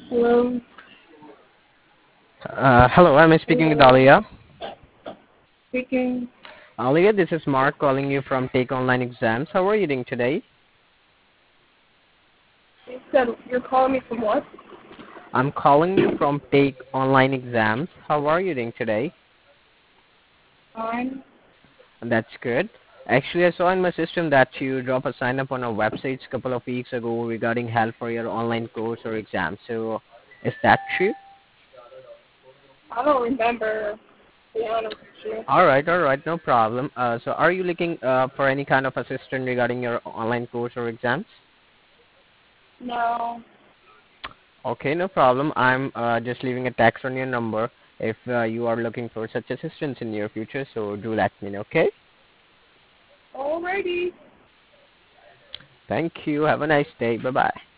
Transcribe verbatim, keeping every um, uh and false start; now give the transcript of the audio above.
Hello. Uh, hello, am I speaking with Hello. Alia? Speaking. Alia, this is Mark calling you from Take Online Exams. How are you doing today? You said you're calling me from what? I'm calling you from Take Online Exams. How are you doing today? Fine. That's good. Actually, I saw in my system that you dropped a sign up on our website a couple of weeks ago regarding help for your online course or exam. So, is that true? I don't remember. To be honest with you. All right, all right, no problem. Uh, so, are you looking uh, for any kind of assistance regarding your online course or exams? No. Okay, no problem. I'm uh, just leaving a text on your number if uh, you are looking for such assistance in your future. So do let me know, okay? Alrighty. Thank you. Have a nice day. Bye-bye.